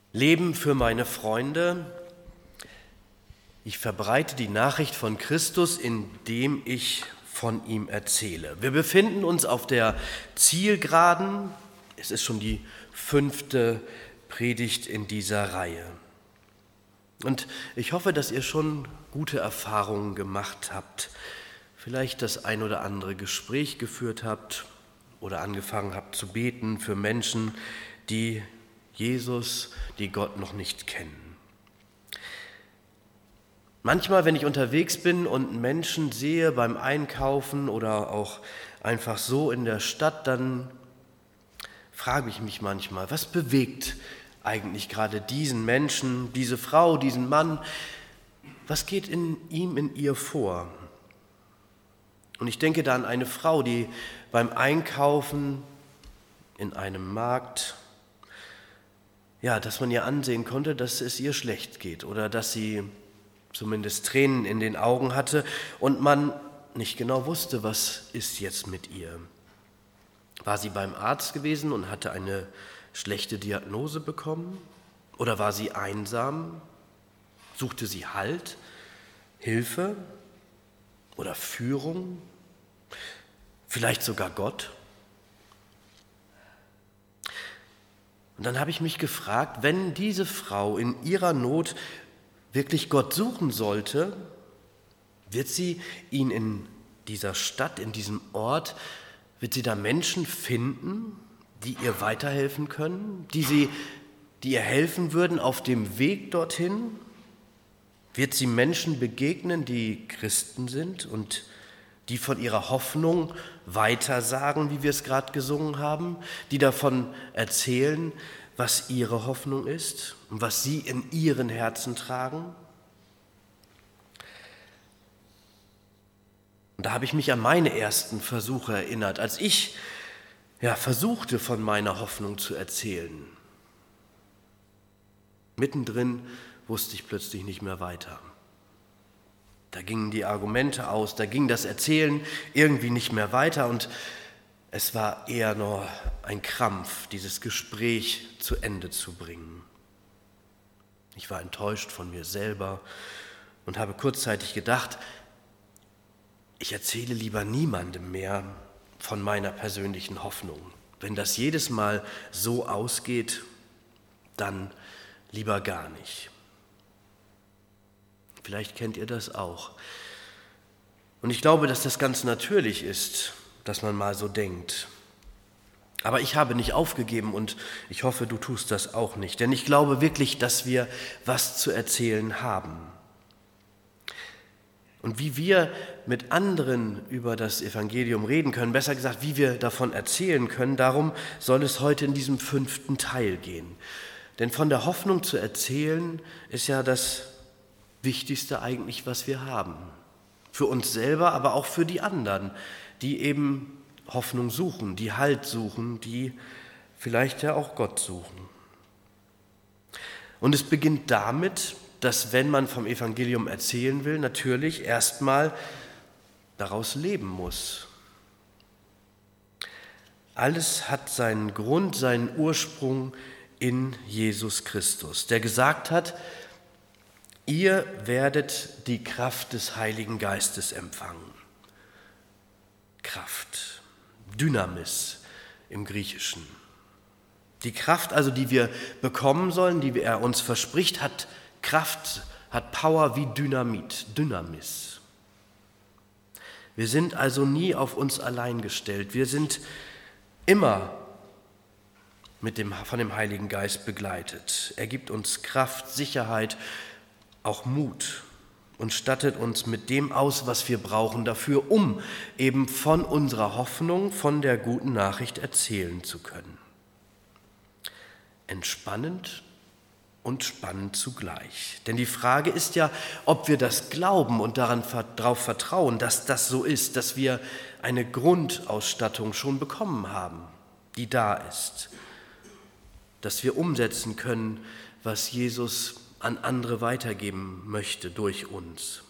Leben für meine Freunde. Ich verbreite die Nachricht von Christus, indem ich von ihm erzähle. Wir befinden uns auf der Zielgeraden. Es ist schon die 5. Predigt in dieser Reihe. Und ich hoffe, dass ihr schon gute Erfahrungen gemacht habt. Vielleicht das ein oder andere Gespräch geführt habt oder angefangen habt zu beten für Menschen, die Jesus, die Gott noch nicht kennen. Manchmal, wenn ich unterwegs bin und Menschen sehe beim Einkaufen oder auch einfach so in der Stadt, dann frage ich mich manchmal, was bewegt eigentlich gerade diesen Menschen, diese Frau, diesen Mann? Was geht in ihm, in ihr vor? Und ich denke da an eine Frau, die beim Einkaufen in einem Markt, dass man ihr ansehen konnte, dass es ihr schlecht geht oder dass sie zumindest Tränen in den Augen hatte und man nicht genau wusste, was ist jetzt mit ihr. War sie beim Arzt gewesen und hatte eine schlechte Diagnose bekommen? Oder war sie einsam? Suchte sie Halt, Hilfe oder Führung? Vielleicht sogar Gott? Und dann habe ich mich gefragt, wenn diese Frau in ihrer Not wirklich Gott suchen sollte, wird sie ihn in dieser Stadt, in diesem Ort, wird sie da Menschen finden, die ihr weiterhelfen können, die ihr helfen würden auf dem Weg dorthin? Wird sie Menschen begegnen, die Christen sind und die von ihrer Hoffnung weitersagen, wie wir es gerade gesungen haben, die davon erzählen, was ihre Hoffnung ist und was sie in ihren Herzen tragen? Und da habe ich mich an meine ersten Versuche erinnert, als ich versuchte, von meiner Hoffnung zu erzählen. Mittendrin wusste ich plötzlich nicht mehr weiter. Da gingen die Argumente aus, da ging das Erzählen irgendwie nicht mehr weiter und es war eher nur ein Krampf, dieses Gespräch zu Ende zu bringen. Ich war enttäuscht von mir selber und habe kurzzeitig gedacht, ich erzähle lieber niemandem mehr von meiner persönlichen Hoffnung. Wenn das jedes Mal so ausgeht, dann lieber gar nicht. Vielleicht kennt ihr das auch. Und ich glaube, dass das ganz natürlich ist, dass man mal so denkt. Aber ich habe nicht aufgegeben und ich hoffe, du tust das auch nicht. Denn ich glaube wirklich, dass wir was zu erzählen haben. Und wie wir mit anderen über das Evangelium reden können, besser gesagt, wie wir davon erzählen können, darum soll es heute in diesem 5. Teil gehen. Denn von der Hoffnung zu erzählen ist ja das Wichtigste eigentlich, was wir haben. Für uns selber, aber auch für die anderen, die eben Hoffnung suchen, die Halt suchen, die vielleicht ja auch Gott suchen. Und es beginnt damit, dass wenn man vom Evangelium erzählen will, natürlich erstmal daraus leben muss. Alles hat seinen Grund, seinen Ursprung in Jesus Christus, der gesagt hat, ihr werdet die Kraft des Heiligen Geistes empfangen. Kraft, Dynamis im Griechischen. Die Kraft also, die wir bekommen sollen, die er uns verspricht, hat Kraft, hat Power wie Dynamit, Dynamis. Wir sind also nie auf uns allein gestellt. Wir sind immer von dem Heiligen Geist begleitet. Er gibt uns Kraft, Sicherheit, auch Mut und stattet uns mit dem aus, was wir brauchen dafür, um eben von unserer Hoffnung, von der guten Nachricht erzählen zu können. Entspannend und spannend zugleich. Denn die Frage ist ja, ob wir das glauben und darauf vertrauen, dass das so ist, dass wir eine Grundausstattung schon bekommen haben, die da ist, dass wir umsetzen können, was Jesus an andere weitergeben möchte durch uns.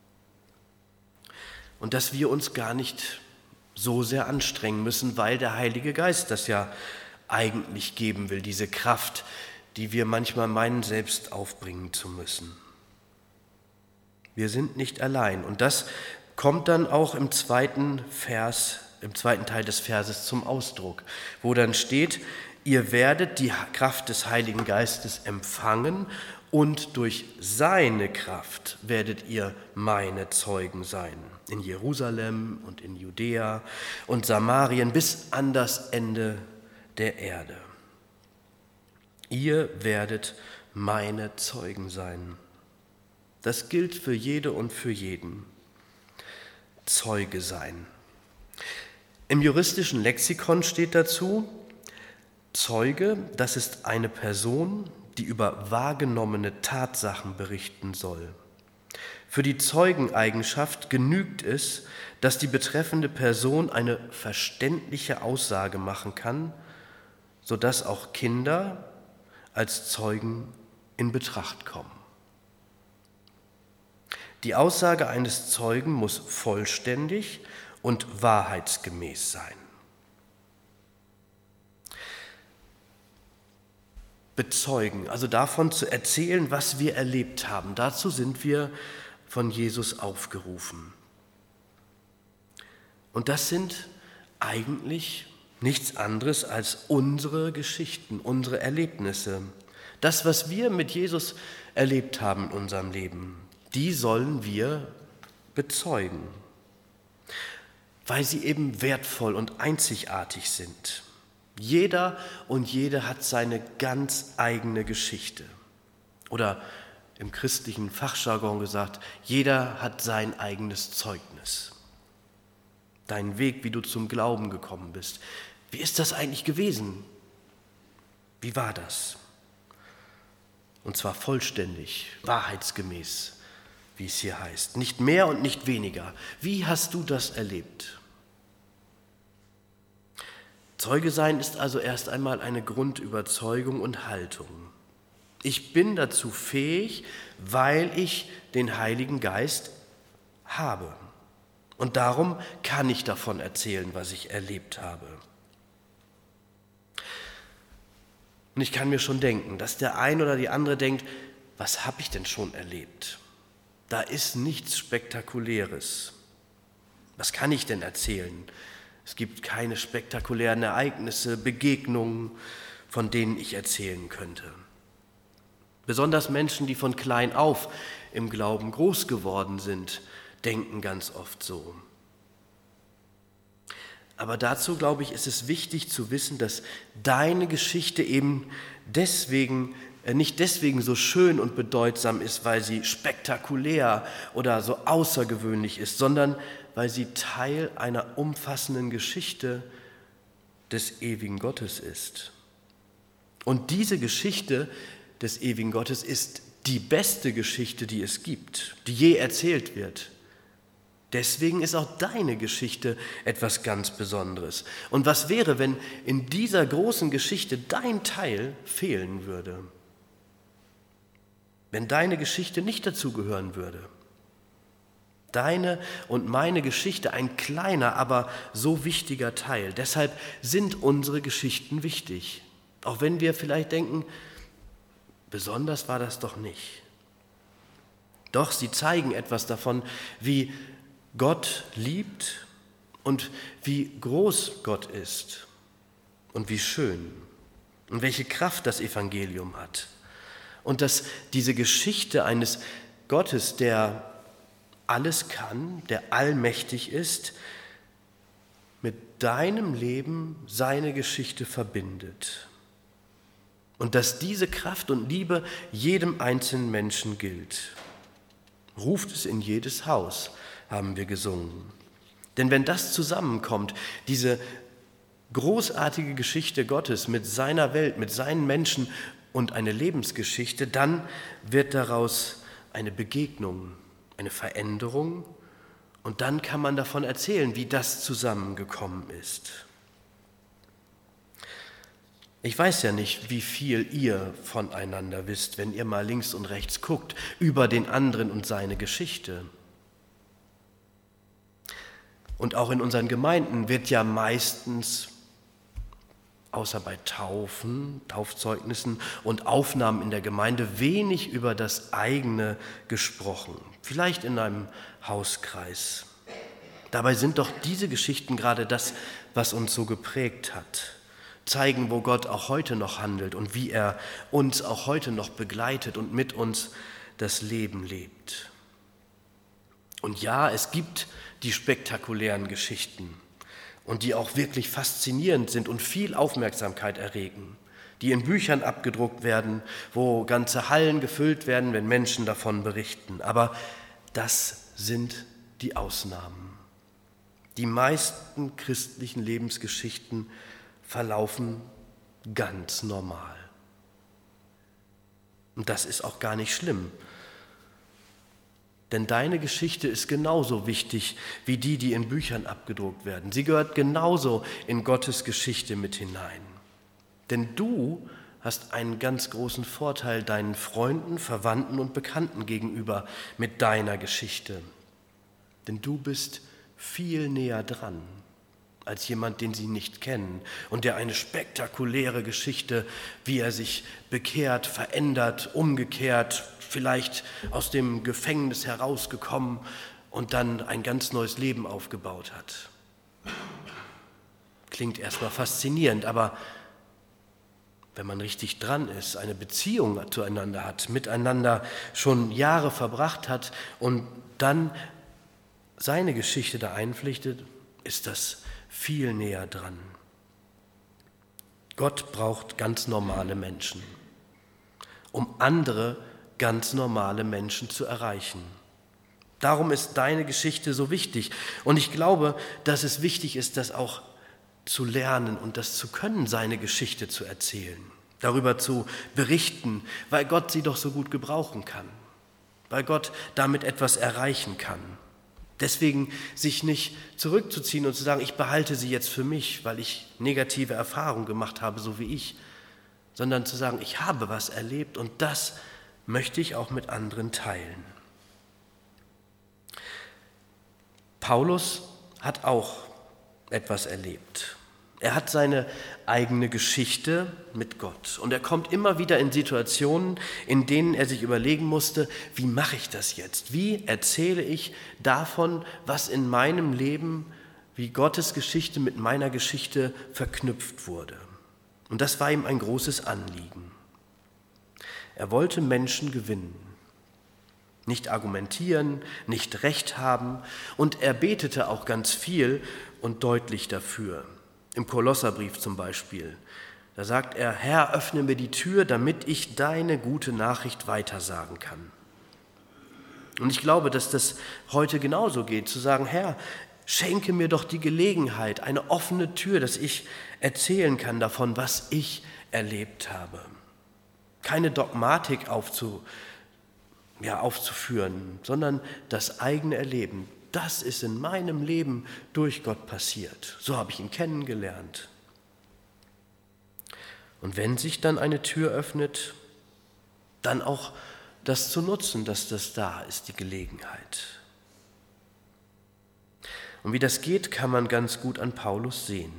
Und dass wir uns gar nicht so sehr anstrengen müssen, weil der Heilige Geist das ja eigentlich geben will, diese Kraft, die wir manchmal meinen, selbst aufbringen zu müssen. Wir sind nicht allein. Und das kommt dann auch im zweiten Teil des Verses zum Ausdruck, wo dann steht, ihr werdet die Kraft des Heiligen Geistes empfangen und durch seine Kraft werdet ihr meine Zeugen sein. In Jerusalem und in Judäa und Samarien bis an das Ende der Erde. Ihr werdet meine Zeugen sein. Das gilt für jede und für jeden. Zeuge sein. Im juristischen Lexikon steht dazu, Zeuge, das ist eine Person, die über wahrgenommene Tatsachen berichten soll. Für die Zeugeneigenschaft genügt es, dass die betreffende Person eine verständliche Aussage machen kann, sodass auch Kinder als Zeugen in Betracht kommen. Die Aussage eines Zeugen muss vollständig und wahrheitsgemäß sein. Bezeugen, also davon zu erzählen, was wir erlebt haben. Dazu sind wir von Jesus aufgerufen. Und das sind eigentlich nichts anderes als unsere Geschichten, unsere Erlebnisse. Das, was wir mit Jesus erlebt haben in unserem Leben, die sollen wir bezeugen, weil sie eben wertvoll und einzigartig sind. Jeder und jede hat seine ganz eigene Geschichte. Oder im christlichen Fachjargon gesagt, jeder hat sein eigenes Zeugnis. Dein Weg, wie du zum Glauben gekommen bist. Wie ist das eigentlich gewesen? Wie war das? Und zwar vollständig, wahrheitsgemäß, wie es hier heißt. Nicht mehr und nicht weniger. Wie hast du das erlebt? Zeuge sein ist also erst einmal eine Grundüberzeugung und Haltung. Ich bin dazu fähig, weil ich den Heiligen Geist habe. Und darum kann ich davon erzählen, was ich erlebt habe. Und ich kann mir schon denken, dass der eine oder die andere denkt, was habe ich denn schon erlebt? Da ist nichts Spektakuläres. Was kann ich denn erzählen? Es gibt keine spektakulären Ereignisse, Begegnungen, von denen ich erzählen könnte. Besonders Menschen, die von klein auf im Glauben groß geworden sind, denken ganz oft so. Aber dazu, glaube ich, ist es wichtig zu wissen, dass deine Geschichte eben nicht deswegen so schön und bedeutsam ist, weil sie spektakulär oder so außergewöhnlich ist, sondern weil sie Teil einer umfassenden Geschichte des ewigen Gottes ist. Und diese Geschichte des ewigen Gottes ist die beste Geschichte, die es gibt, die je erzählt wird. Deswegen ist auch deine Geschichte etwas ganz Besonderes. Und was wäre, wenn in dieser großen Geschichte dein Teil fehlen würde? Wenn deine Geschichte nicht dazugehören würde? Deine und meine Geschichte ein kleiner, aber so wichtiger Teil. Deshalb sind unsere Geschichten wichtig. Auch wenn wir vielleicht denken, besonders war das doch nicht. Doch sie zeigen etwas davon, wie Gott liebt und wie groß Gott ist und wie schön und welche Kraft das Evangelium hat. Und dass diese Geschichte eines Gottes, der alles kann, der allmächtig ist, mit deinem Leben seine Geschichte verbindet. Und dass diese Kraft und Liebe jedem einzelnen Menschen gilt. Ruft es in jedes Haus, haben wir gesungen. Denn wenn das zusammenkommt, diese großartige Geschichte Gottes mit seiner Welt, mit seinen Menschen und eine Lebensgeschichte, dann wird daraus eine Begegnung, eine Veränderung und dann kann man davon erzählen, wie das zusammengekommen ist. Ich weiß ja nicht, wie viel ihr voneinander wisst, wenn ihr mal links und rechts guckt, über den anderen und seine Geschichte. Und auch in unseren Gemeinden wird ja meistens außer bei Taufen, Taufzeugnissen und Aufnahmen in der Gemeinde wenig über das eigene gesprochen, vielleicht in einem Hauskreis. Dabei sind doch diese Geschichten gerade das, was uns so geprägt hat, zeigen, wo Gott auch heute noch handelt und wie er uns auch heute noch begleitet und mit uns das Leben lebt. Und ja, es gibt die spektakulären Geschichten und die auch wirklich faszinierend sind und viel Aufmerksamkeit erregen, die in Büchern abgedruckt werden, wo ganze Hallen gefüllt werden, wenn Menschen davon berichten. Aber das sind die Ausnahmen. Die meisten christlichen Lebensgeschichten verlaufen ganz normal. Und das ist auch gar nicht schlimm. Denn deine Geschichte ist genauso wichtig wie die in Büchern abgedruckt werden. Sie gehört genauso in Gottes Geschichte mit hinein. Denn du hast einen ganz großen Vorteil deinen Freunden, Verwandten und Bekannten gegenüber mit deiner Geschichte. Denn du bist viel näher dran als jemand, den sie nicht kennen und der eine spektakuläre Geschichte, wie er sich bekehrt, verändert, umgekehrt, vielleicht aus dem Gefängnis herausgekommen und dann ein ganz neues Leben aufgebaut hat. Klingt erstmal faszinierend, aber wenn man richtig dran ist, eine Beziehung zueinander hat, miteinander schon Jahre verbracht hat und dann seine Geschichte da einpflichtet, ist das viel näher dran. Gott braucht ganz normale Menschen, um andere ganz normale Menschen zu erreichen. Darum ist deine Geschichte so wichtig. Und ich glaube, dass es wichtig ist, das auch zu lernen und das zu können, seine Geschichte zu erzählen, darüber zu berichten, weil Gott sie doch so gut gebrauchen kann, weil Gott damit etwas erreichen kann. Deswegen sich nicht zurückzuziehen und zu sagen, ich behalte sie jetzt für mich, weil ich negative Erfahrungen gemacht habe, so wie ich, sondern zu sagen, ich habe was erlebt und das möchte ich auch mit anderen teilen. Paulus hat auch etwas erlebt. Er hat seine eigene Geschichte mit Gott und er kommt immer wieder in Situationen, in denen er sich überlegen musste, wie mache ich das jetzt? Wie erzähle ich davon, was in meinem Leben, wie Gottes Geschichte mit meiner Geschichte verknüpft wurde? Und das war ihm ein großes Anliegen. Er wollte Menschen gewinnen, nicht argumentieren, nicht Recht haben und er betete auch ganz viel und deutlich dafür. Im Kolosserbrief zum Beispiel, da sagt er, Herr, öffne mir die Tür, damit ich deine gute Nachricht weitersagen kann. Und ich glaube, dass das heute genauso geht, zu sagen, Herr, schenke mir doch die Gelegenheit, eine offene Tür, dass ich erzählen kann davon, was ich erlebt habe. Keine Dogmatik aufzuführen, sondern das eigene Erleben. Das ist in meinem Leben durch Gott passiert. So habe ich ihn kennengelernt. Und wenn sich dann eine Tür öffnet, dann auch das zu nutzen, dass das da ist, die Gelegenheit. Und wie das geht, kann man ganz gut an Paulus sehen.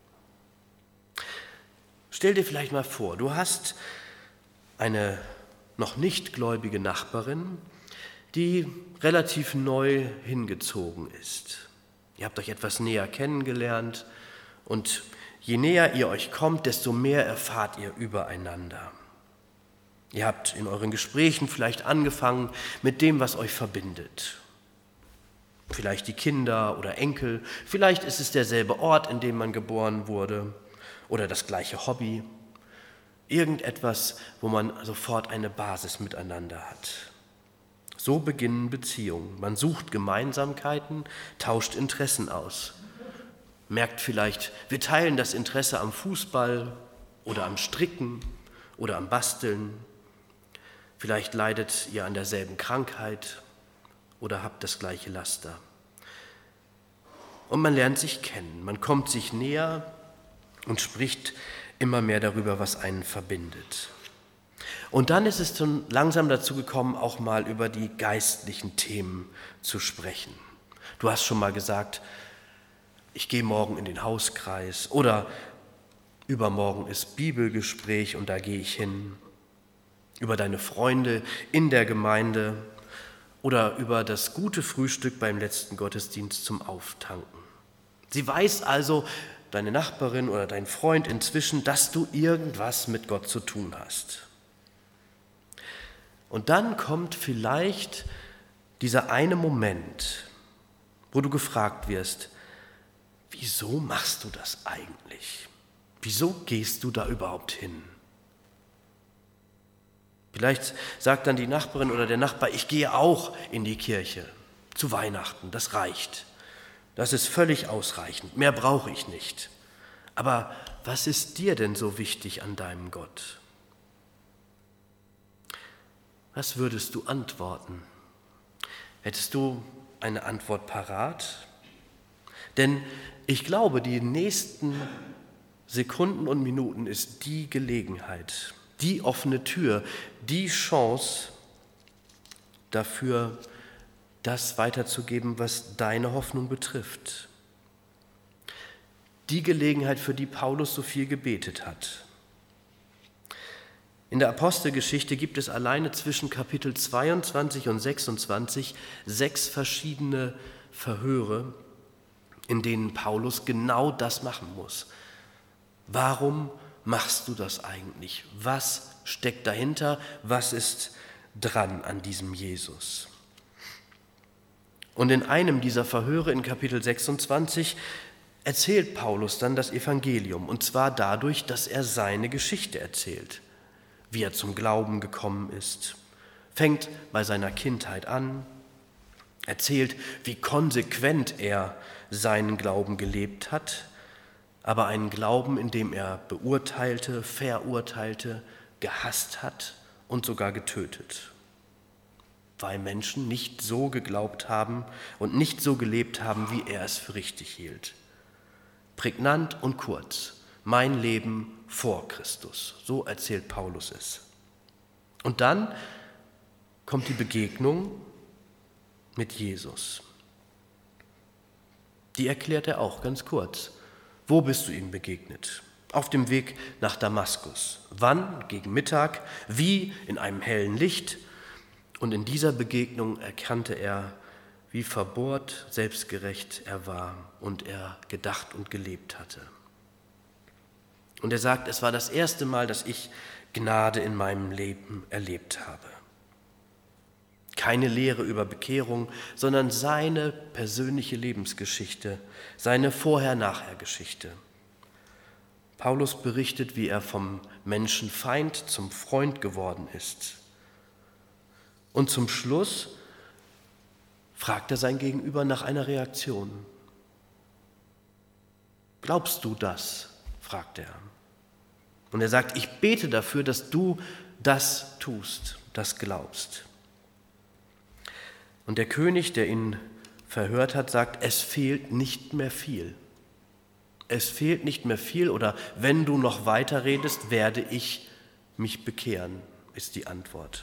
Stell dir vielleicht mal vor, du hast eine noch nicht gläubige Nachbarin, die relativ neu hingezogen ist. Ihr habt euch etwas näher kennengelernt und je näher ihr euch kommt, desto mehr erfahrt ihr übereinander. Ihr habt in euren Gesprächen vielleicht angefangen mit dem, was euch verbindet. Vielleicht die Kinder oder Enkel, vielleicht ist es derselbe Ort, in dem man geboren wurde oder das gleiche Hobby. Irgendetwas, wo man sofort eine Basis miteinander hat. So beginnen Beziehungen. Man sucht Gemeinsamkeiten, tauscht Interessen aus. Merkt vielleicht, wir teilen das Interesse am Fußball oder am Stricken oder am Basteln. Vielleicht leidet ihr an derselben Krankheit oder habt das gleiche Laster. Und man lernt sich kennen, man kommt sich näher und spricht immer mehr darüber, was einen verbindet. Und dann ist es schon langsam dazu gekommen, auch mal über die geistlichen Themen zu sprechen. Du hast schon mal gesagt, ich gehe morgen in den Hauskreis oder Übermorgen ist Bibelgespräch und da gehe ich hin. Über deine Freunde in der Gemeinde oder über das gute Frühstück beim letzten Gottesdienst zum Auftanken. Sie weiß also, deine Nachbarin oder dein Freund inzwischen, dass du irgendwas mit Gott zu tun hast. Und dann kommt vielleicht dieser eine Moment, wo du gefragt wirst, wieso machst du das eigentlich? Wieso gehst du da überhaupt hin? Vielleicht sagt dann die Nachbarin oder der Nachbar, ich gehe auch in die Kirche zu Weihnachten, das reicht. Das ist völlig ausreichend, mehr brauche ich nicht. Aber was ist dir denn so wichtig an deinem Gott? Was würdest du antworten? Hättest du eine Antwort parat? Denn ich glaube, die nächsten Sekunden und Minuten ist die Gelegenheit, die offene Tür, die Chance dafür, das weiterzugeben, was deine Hoffnung betrifft. Die Gelegenheit, für die Paulus so viel gebetet hat. In der Apostelgeschichte gibt es alleine zwischen Kapitel 22 und 26 6 verschiedene Verhöre, in denen Paulus genau das machen muss. Warum machst du das eigentlich? Was steckt dahinter? Was ist dran an diesem Jesus? Und in einem dieser Verhöre in Kapitel 26 erzählt Paulus dann das Evangelium, und zwar dadurch, dass er seine Geschichte erzählt, wie er zum Glauben gekommen ist, fängt bei seiner Kindheit an, erzählt, wie konsequent er seinen Glauben gelebt hat, aber einen Glauben, in dem er beurteilte, verurteilte, gehasst hat und sogar getötet, weil Menschen nicht so geglaubt haben und nicht so gelebt haben, wie er es für richtig hielt. Prägnant und kurz, mein Leben vor Christus, so erzählt Paulus es. Und dann kommt die Begegnung mit Jesus. Die erklärt er auch ganz kurz. Wo bist du ihm begegnet? Auf dem Weg nach Damaskus. Wann? Gegen Mittag. Wie? In einem hellen Licht. Und in dieser Begegnung erkannte er, wie verbohrt, selbstgerecht er war und er gedacht und gelebt hatte. Und er sagt, es war das erste Mal, dass ich Gnade in meinem Leben erlebt habe. Keine Lehre über Bekehrung, sondern seine persönliche Lebensgeschichte, seine Vorher-Nachher-Geschichte. Paulus berichtet, wie er vom Menschenfeind zum Freund geworden ist. Und zum Schluss fragt er sein Gegenüber nach einer Reaktion. Glaubst du das? Fragt er. Und er sagt, ich bete dafür, dass du das tust, das glaubst. Und der König, der ihn verhört hat, sagt, es fehlt nicht mehr viel. Es fehlt nicht mehr viel, oder wenn du noch weiter redest, werde ich mich bekehren, ist die Antwort.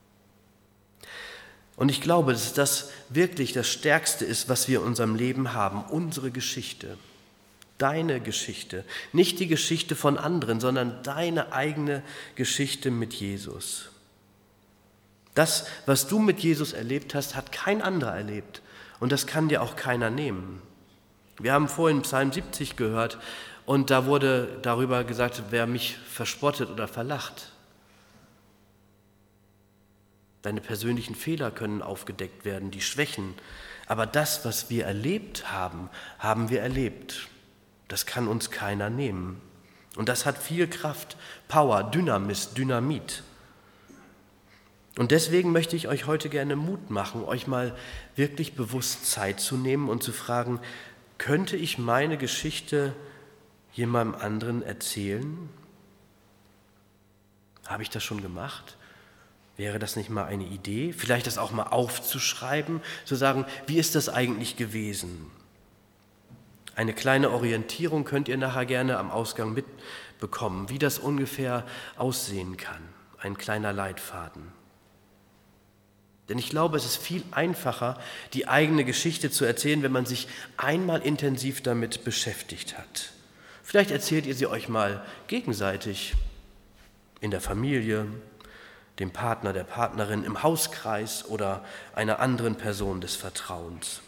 Und ich glaube, dass das wirklich das Stärkste ist, was wir in unserem Leben haben, unsere Geschichte. Deine Geschichte, nicht die Geschichte von anderen, sondern deine eigene Geschichte mit Jesus. Das, was du mit Jesus erlebt hast, hat kein anderer erlebt und das kann dir auch keiner nehmen. Wir haben vorhin Psalm 70 gehört und da wurde darüber gesagt, wer mich verspottet oder verlacht. Deine persönlichen Fehler können aufgedeckt werden, die Schwächen, aber das, was wir erlebt haben, haben wir erlebt. Das kann uns keiner nehmen. Und das hat viel Kraft, Power, Dynamit. Und deswegen möchte ich euch heute gerne Mut machen, euch mal wirklich bewusst Zeit zu nehmen und zu fragen, könnte ich meine Geschichte jemandem anderen erzählen? Habe ich das schon gemacht? Wäre das nicht mal eine Idee? Vielleicht das auch mal aufzuschreiben, zu sagen, wie ist das eigentlich gewesen? Eine kleine Orientierung könnt ihr nachher gerne am Ausgang mitbekommen, wie das ungefähr aussehen kann. Ein kleiner Leitfaden. Denn ich glaube, es ist viel einfacher, die eigene Geschichte zu erzählen, wenn man sich einmal intensiv damit beschäftigt hat. Vielleicht erzählt ihr sie euch mal gegenseitig in der Familie, dem Partner, der Partnerin, im Hauskreis oder einer anderen Person des Vertrauens.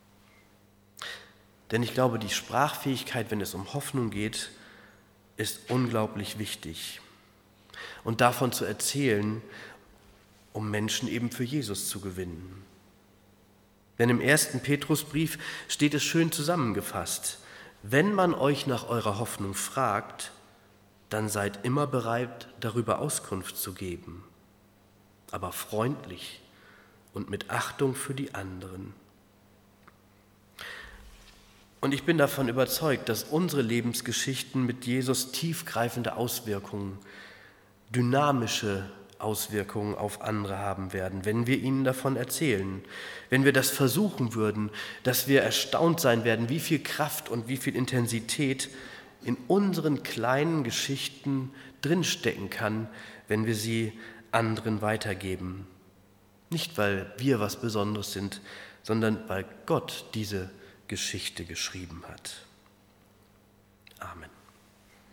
Denn ich glaube, die Sprachfähigkeit, wenn es um Hoffnung geht, ist unglaublich wichtig. Und davon zu erzählen, um Menschen eben für Jesus zu gewinnen. Denn im 1. Petrusbrief steht es schön zusammengefasst: Wenn man euch nach eurer Hoffnung fragt, dann seid immer bereit, darüber Auskunft zu geben, aber freundlich und mit Achtung für die anderen. Und ich bin davon überzeugt, dass unsere Lebensgeschichten mit Jesus tiefgreifende Auswirkungen, dynamische Auswirkungen auf andere haben werden, wenn wir ihnen davon erzählen. Wenn wir das versuchen würden, dass wir erstaunt sein werden, wie viel Kraft und wie viel Intensität in unseren kleinen Geschichten drinstecken kann, wenn wir sie anderen weitergeben. Nicht, weil wir was Besonderes sind, sondern weil Gott diese Geschichte geschrieben hat. Amen.